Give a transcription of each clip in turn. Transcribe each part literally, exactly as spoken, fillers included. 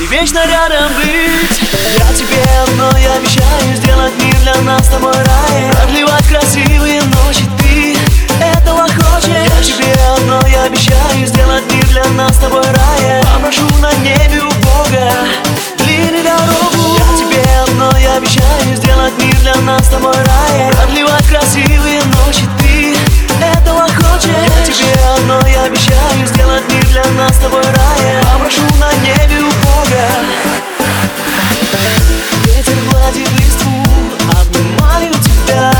вечно рядом быть. Я тебе одно я обещаю, сделать мир для нас с тобой раем, продлевать красивые ночи, ты этого хочешь. Я тебе одно я обещаю, сделать мир для нас с тобой раем, попрошу на небе у Бога длинную дорогу. Я тебе одно я обещаю, сделать мир для нас с тобой раем, продлевать красивые ночи, ты этого хочешь. Я тебе одно я обещаю, сделать мир для нас с тобой раем, попрошу на небе у Бога. Ветер гладит листву, обнимаю тебя,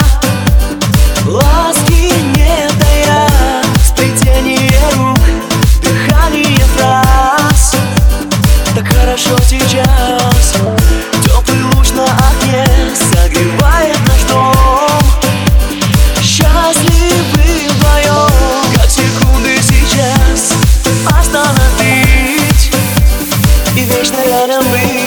ласки не тая, сплетение рук, дыхание фраз. Так хорошо сейчас, теплый луч на окне согревает наш дом. Счастливы вдвоем, как секунды сейчас остановить и вечно рядом быть.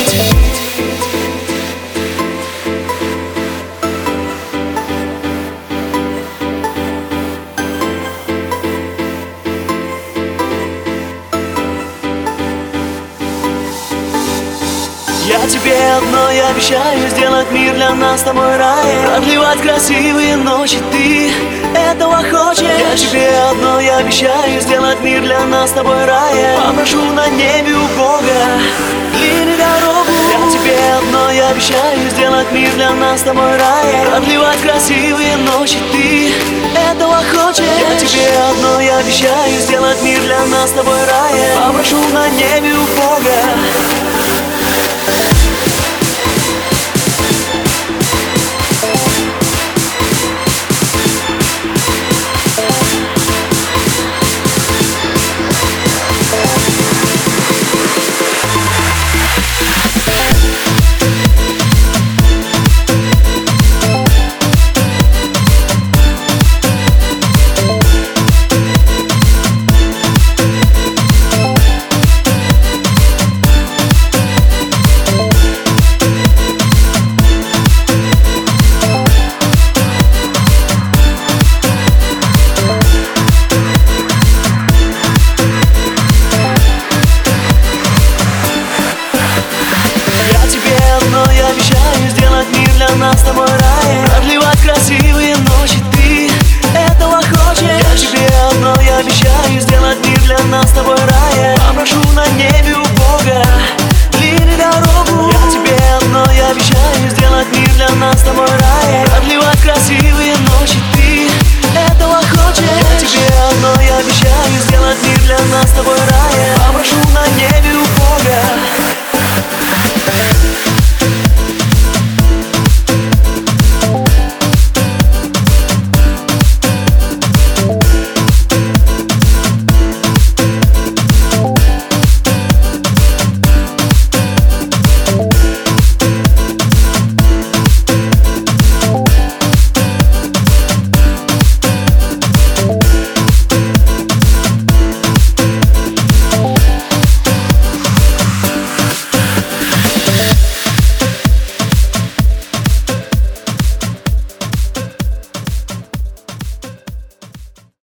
Я тебе одно я обещаю, сделать мир для нас с тобой раем, продлевать красивые ночи, ты этого хочешь. Я тебе одно я обещаю, сделать мир для нас с тобой раем, попрошу на небе у Бога длинную дорогу. Я тебе одно я обещаю, сделать мир для нас с тобой раем, продлевать красивые ночи, ты этого хочешь. Я тебе одно я обещаю, сделать мир для нас с тобой раем, попрошу на небе у Бога